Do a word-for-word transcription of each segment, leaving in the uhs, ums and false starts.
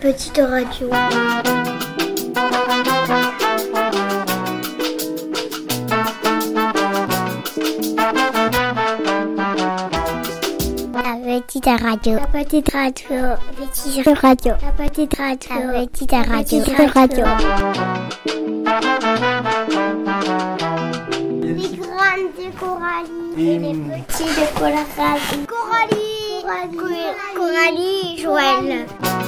petite radio. La petite radio. La petite radio. La petite radio. La petite radio. La petite radio. La petite radio. Les grandes de Coralie. Et les petits de Coralie. Coralie. Coralie. Coralie et Joël.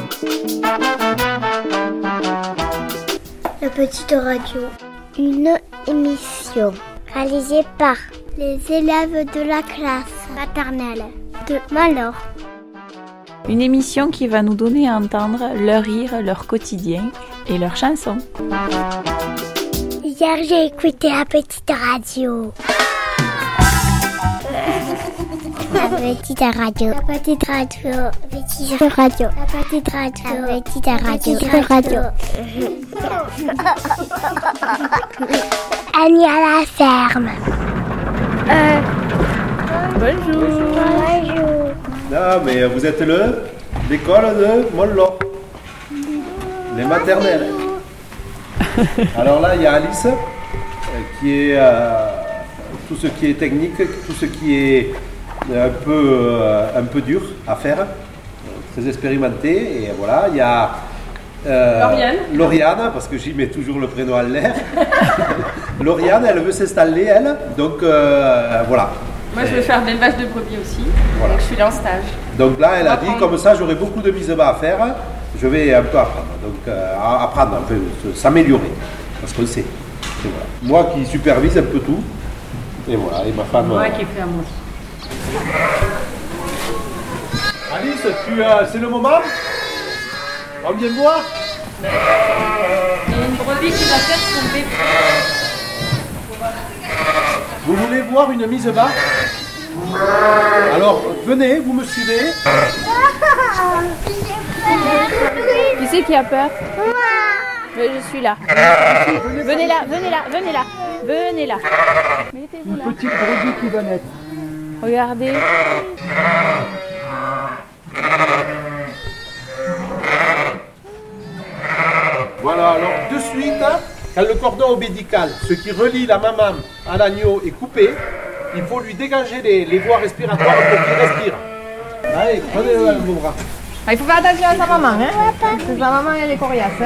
La petite radio. Une émission réalisée par les élèves de la classe maternelle de Malor. Une émission qui va nous donner à entendre leur rire, leur quotidien et leurs chansons. Hier, j'ai écouté la petite radio. La petite radio. La petite radio. La petite radio. La petite radio. La petite radio. La petite radio. Annie à la ferme. Euh... Bonjour. Bonjour. Non, mais vous êtes le l'école de Mollon, les maternelles. Alors là, il y a Alice, euh, qui est euh, tout ce qui est technique, tout ce qui est un peu, euh, un peu dur à faire, euh, très expérimenté. Et voilà, il y a euh, Lauriane. Lauriane, parce que j'y mets toujours le prénom à l'air. Lauriane, elle veut s'installer, elle, donc euh, voilà. Moi, je veux faire de l'élevage de brebis aussi, Voilà. donc je suis là en stage. Donc là, elle a dit, Apprendre. comme ça, j'aurai beaucoup de mise bas à faire, je vais un peu apprendre. Donc, euh, apprendre, enfin, s'améliorer, parce qu'on sait. Et voilà. Moi qui supervise un peu tout, et voilà, et ma femme... Moi euh... qui ai fait un mot. Alice, tu, euh, c'est le moment? On vient voir? Il y a une brebis qui va faire son bébé. Vous voulez voir une mise bas? Alors, venez, vous me suivez. Qui c'est qui a peur? Mais je suis là. Venez là, venez là, venez là, venez là. Mettez-vous là. Petite brebis qui va naître. Regardez. Voilà, alors de suite, quand le cordon ombilical, ce qui relie la maman à l'agneau, est coupé, il faut lui dégager les, les voies respiratoires pour qu'il respire. Allez, prenez-le dans vos bras. Ah, il faut faire attention à sa maman, hein? Parce que sa maman, elle est coriace, hein?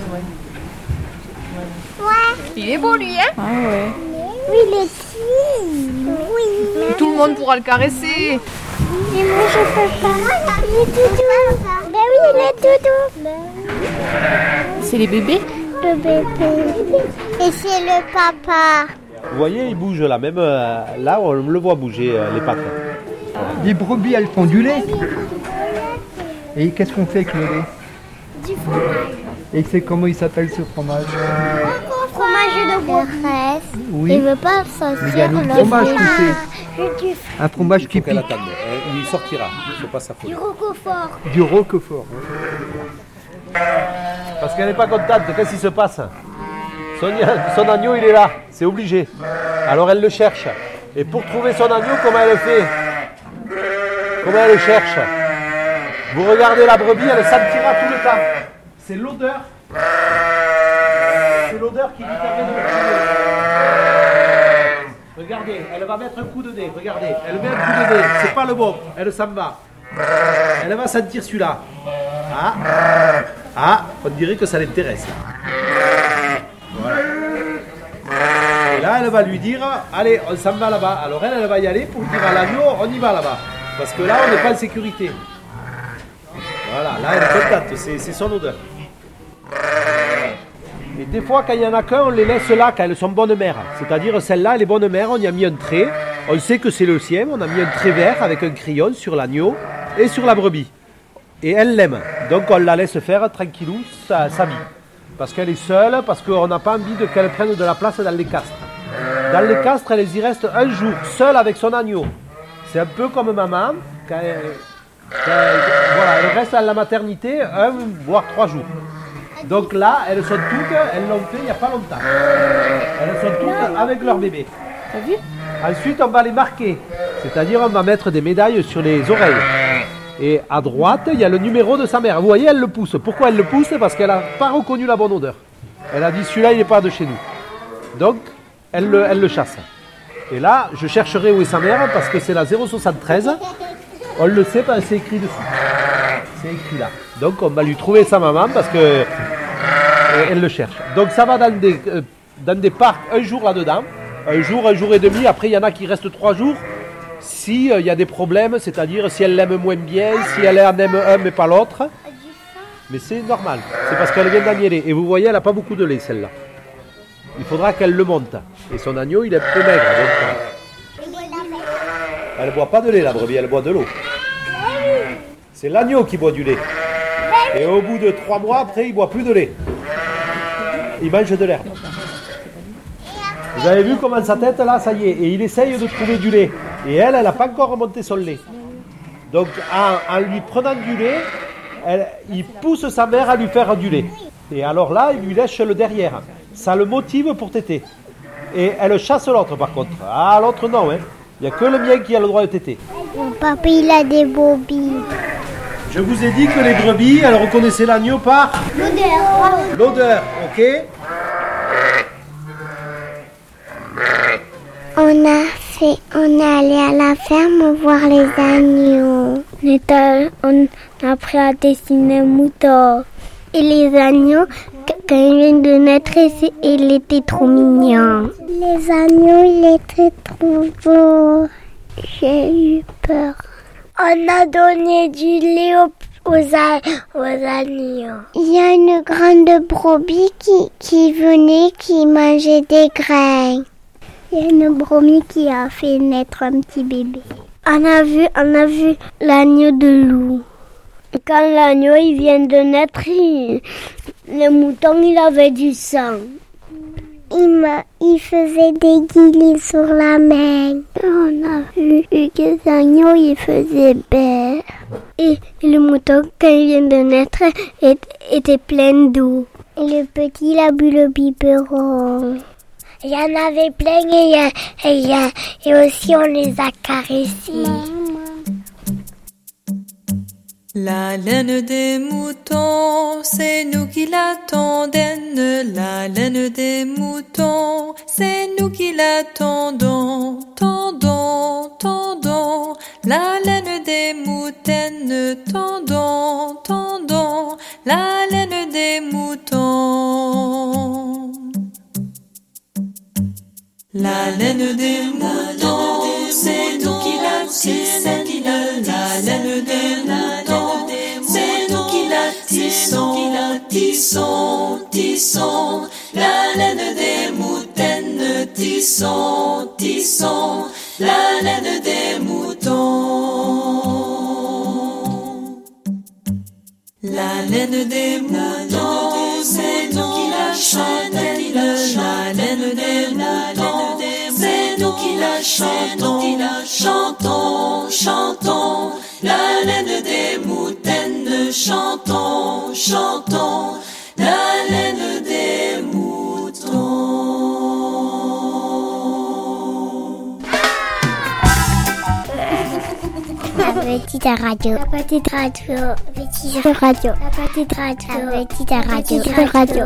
Ouais. Il est beau, lui, hein? Ah ouais. Oui, il est petit. Oui. Tout le monde pourra le caresser. Mais moi, je peux pas. Il est tout doux. Ben oui, il est tout doux. C'est les bébés? Le bébé. Et c'est le papa. Vous voyez, il bouge là, même euh, là, on le voit bouger euh, les pattes. Les brebis, elles font du lait. Et qu'est-ce qu'on fait avec le lait? Du fromage. Et c'est comment il s'appelle ce fromage? Fromage de Grèce. Oui. Il veut pas Mais il y a sortir le le fromage qui fromage. Du, Un fromage qui Il faut qu'elle pique. attende, hein, il sortira, il ne faut pas s'affoler. du roquefort. Du roquefort. Parce qu'elle n'est pas contente, qu'est-ce qui se passe? son, son agneau, il est là, c'est obligé. Alors elle le cherche. Et pour trouver son agneau, comment elle le fait? Comment elle le cherche? Vous regardez la brebis, elle sentira tout le temps. C'est l'odeur. C'est l'odeur qui lui permet de le trouver. Regardez, elle va mettre un coup de nez. Regardez, elle met un coup de nez. C'est pas le bon. Elle s'en va. Elle va sentir celui-là. Ah, ah, on dirait que ça l'intéresse. Voilà. Et là, elle va lui dire, allez, on s'en va là-bas. Alors elle, elle va y aller pour dire à l'agneau, on y va là-bas. Parce que là, on n'est pas en sécurité. Voilà, là, elle est contente, c'est, c'est son odeur. Et des fois, quand il n'y en a qu'un, on les laisse là, quand elles sont bonnes mères. C'est-à-dire, celle-là, elle est bonne mère, on y a mis un trait. On sait que c'est le sien, on a mis un trait vert avec un crayon sur l'agneau et sur la brebis. Et elle l'aime. Donc, on la laisse faire tranquillou sa, sa vie. Parce qu'elle est seule, parce qu'on n'a pas envie de, qu'elle prenne de la place dans les castres. Dans les castres, elle y reste un jour, seule avec son agneau. C'est un peu comme maman, quand elle, quand elle, voilà, elle reste à la maternité un, voire trois jours. Donc là, elles sont toutes, elles l'ont fait il n'y a pas longtemps. Elles sont toutes avec leur bébé. T'as vu? Ensuite, on va les marquer. C'est-à-dire, on va mettre des médailles sur les oreilles. Et à droite, il y a le numéro de sa mère. Vous voyez, elle le pousse. Pourquoi elle le pousse? Parce qu'elle n'a pas reconnu la bonne odeur. Elle a dit, celui-là, il n'est pas de chez nous. Donc, elle le, elle le chasse. Et là, je chercherai où est sa mère, parce que c'est la zéro soixante-treize. On le sait, parce que c'est écrit dessus. C'est écrit là. Donc, on va lui trouver sa maman, parce que euh, elle le cherche. Donc, ça va dans des, euh, dans des parcs un jour là-dedans. Un jour, un jour et demi. Après, il y en a qui restent trois jours. S'il euh, y a des problèmes, c'est-à-dire si elle l'aime moins bien, si elle en aime un mais pas l'autre. Mais c'est normal. C'est parce qu'elle vient d'agneler. Et vous voyez, elle n'a pas beaucoup de lait, celle-là. Il faudra qu'elle le monte. Et son agneau, il est un peu maigre. Donc, elle ne boit pas de lait, la brebis, elle boit de l'eau. C'est l'agneau qui boit du lait. Et au bout de trois mois, après, il ne boit plus de lait. Il mange de l'herbe. Vous avez vu comment sa tête, là, ça y est. Et il essaye de trouver du lait. Et elle, elle n'a pas encore remonté son lait. Donc, en, en lui prenant du lait, elle, il pousse sa mère à lui faire du lait. Et alors là, il lui lèche le derrière. Ça le motive pour téter. Et elle chasse l'autre, par contre. Ah, l'autre, non. Hein. Il n'y a que le mien qui a le droit de téter. Mon papa, il a des brebis. Je vous ai dit que les brebis, elles reconnaissaient l'agneau par L'odeur. l'odeur, ok? On a fait, on est allé à la ferme voir les agneaux. On, est à- on a appris à dessiner un mouton. Et les agneaux, quand ils viennent de naître, ils étaient trop mignons. Les agneaux, ils étaient trop beaux. J'ai eu peur. On a donné du lait aux, aux, a- aux agneaux. Il y a une grande brebis qui, qui venait, qui mangeait des grains. Il y a une brebis qui a fait naître un petit bébé. On a vu, on a vu l'agneau de loup. Quand l'agneau il vient de naître, il, le mouton il avait du sang. Il, m'a, il faisait des guillis sur la main. On a vu que les agneaux ils faisaient bête. Et, et le mouton quand il vient de naître est, était plein d'eau. Et le petit il a bu le biberon. Il y en avait plein et, et, et, et aussi on les a caressés. La laine des moutons, c'est nous qui l'attendons. La laine des moutons, c'est nous qui l'attendons. Tendons, tendons, la laine des moutons. Tendons, tendons, la laine des moutons. La laine des moutons, c'est nous qui la tissons. La laine des moutons, c'est nous qui la tissons. Tissons, tissons, la laine des moutons. Tissons, tissons, la laine des moutons. La laine des moutons, c'est nous qui la chantons. La laine des moutons, c'est nous qui la chantons. Chantons, chantons, la laine des moutons. Chantons, chantons, la laine des moutons. La petite radio. La petite radio. La petite radio. La petite radio. La petite radio. La petite radio.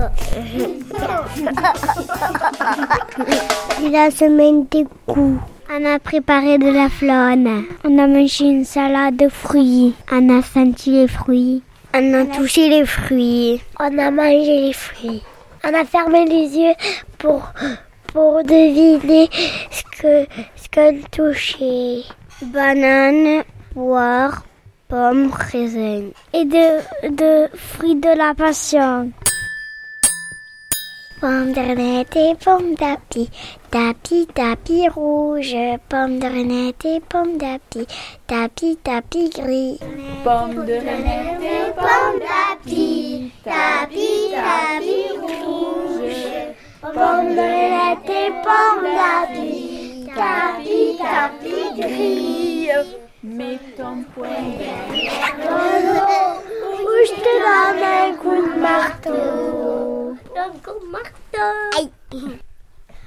C'est la semaine des goûts. On a préparé de la flone. On a mangé une salade de fruits. On a senti les fruits. On a touché les fruits. On a mangé les fruits. On a fermé les yeux pour, pour deviner ce que, ce qu'on touchait. Banane, poire, pomme, raisin. Et de, de fruits de la passion. Pomme de renette et pomme d'api, tapi, tapi rouge, pomme de renette et pomme d'api, tapi, tapi gris. Pomme de renette et Pomme d'api, tapi, tapi rouge, pomme de renette et pomme d'api, tapi, tapi gris. mets ton poing Dans l'eau, où je te donne un coup de marteau. Un coup de marteau. Aïe.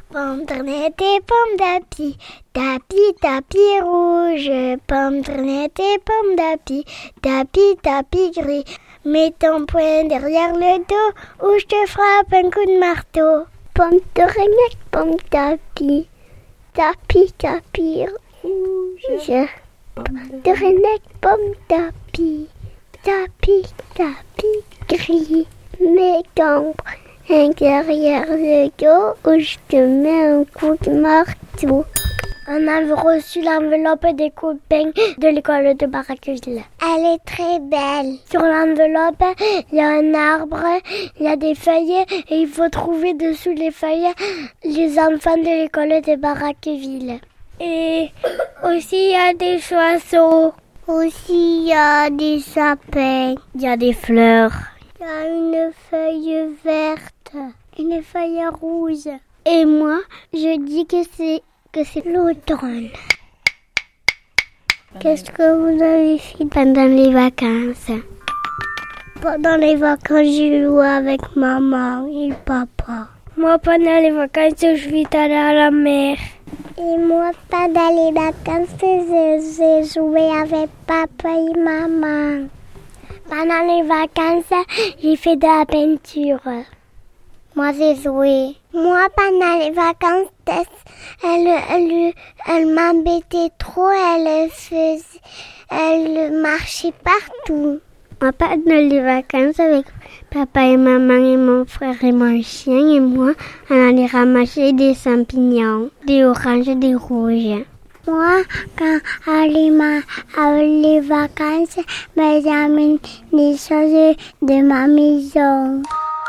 Pomme tournette et pomme d'api, tapis, tapis rouge. Pomme tournette et pomme d'api, tapis, tapis gris. Mets ton poing derrière le dos ou je te frappe un coup de marteau. Pomme tournette, pomme d'api, tapis, tapis rouge. Pomme tournette, pomme d'api, tapis, tapis gris. Mets ton poing derrière le dos ou je te mets un coup de marteau. On a reçu l'enveloppe des copains de l'école de Barraqueville. Elle est très belle. Sur l'enveloppe, il y a un arbre, il y a des feuilles et il faut trouver dessous les feuilles les enfants de l'école de Barraqueville. Et aussi il y a des oiseaux. Aussi il y a des sapins. Il y a des fleurs. Il y a une feuille verte, une feuille rouge. Et moi, je dis que c'est que c'est l'automne. Qu'est-ce que vous avez fait pendant les vacances? Pendant les vacances, j'ai joué avec maman et papa. Moi, pendant les vacances, je suis allée à la mer. Et moi, pendant les vacances, j'ai joué avec papa et maman. Pendant les vacances, j'ai fait de la peinture. Moi, j'ai joué. Moi, pendant les vacances, elle, elle, elle m'embêtait trop. Elle faisait, elle marchait partout. Moi, pendant les vacances, avec papa et maman et mon frère et mon chien et moi, on allait ramasser des champignons, des oranges, des rouges. Moi, quand allait ma, les vacances, ben, j'amène des choses de ma maison.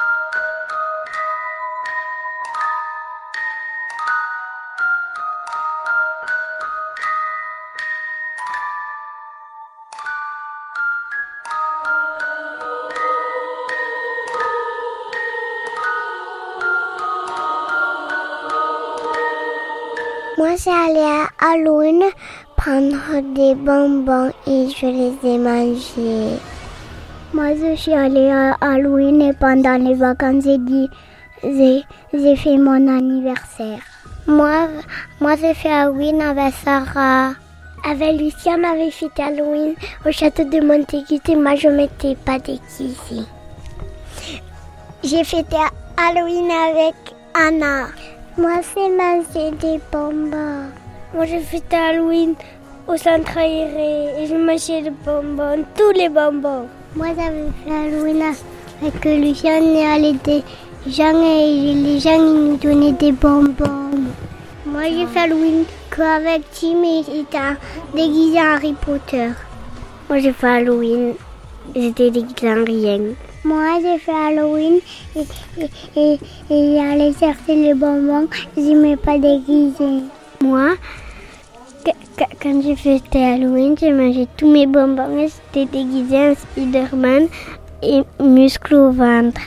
Moi, j'ai allé à Halloween prendre des bonbons et je les ai mangés. Moi, je suis allée à Halloween et pendant les vacances, j'ai dit, j'ai, j'ai fait mon anniversaire. Moi, moi, j'ai fait Halloween avec Sarah. Avec Lucie, on avait fait Halloween au château de Montégut et moi, je ne m'étais pas déguisée. J'ai fêté Halloween avec Anna. Moi, c'est manger des bonbons. Moi, j'ai fêté Halloween au centre aéré et je mangeais des bonbons, tous les bonbons. Moi, j'avais fait Halloween avec Lucien et allé des gens et les gens ils nous donnaient des bonbons. Moi, j'ai fait Halloween qu'avec Tim et il était déguisé en Harry Potter. Moi, j'ai fait Halloween, j'étais déguisé en rien. Moi, j'ai fait Halloween et, et, et, et j'allais chercher les bonbons, je ne m'ai pas déguisée. Moi, quand j'ai fait Halloween, j'ai mangé tous mes bonbons et j'étais déguisée en Spider-Man et muscle au ventre.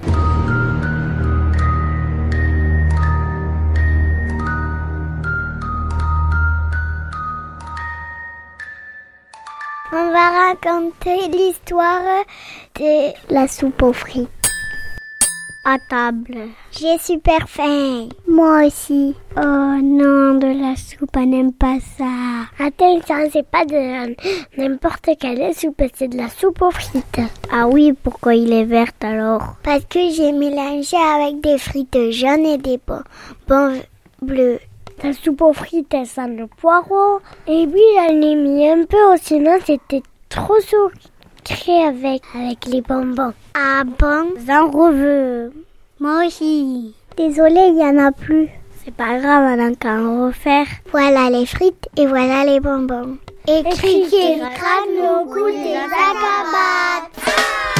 On va raconter l'histoire de la soupe aux frites. À table. J'ai super faim. Moi aussi. Oh non, de la soupe, on n'aime pas ça. Attends, ça c'est pas de n'importe quelle soupe, c'est de la soupe aux frites. Ah oui, pourquoi il est vert alors? Parce que j'ai mélangé avec des frites jaunes et des bonbons bleus. La soupe aux frites, elle sent le poireau. Et puis, j'en ai mis un peu, sinon c'était trop sucré avec, avec les bonbons. Ah bon? J'en veux. Moi aussi. Désolée, il n'y en a plus. C'est pas grave, on a qu'à en refaire. Voilà les frites et voilà les bonbons. Et criquet, crame le goût des vagabonds.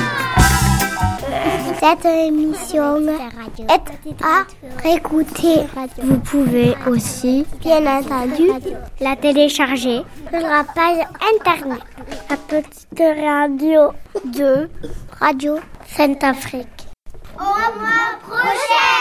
Cette émission est à réécouter. Vous pouvez aussi, bien entendu, la télécharger sur la page internet. La petite radio de Radio Sainte-Afrique. Au mois prochain!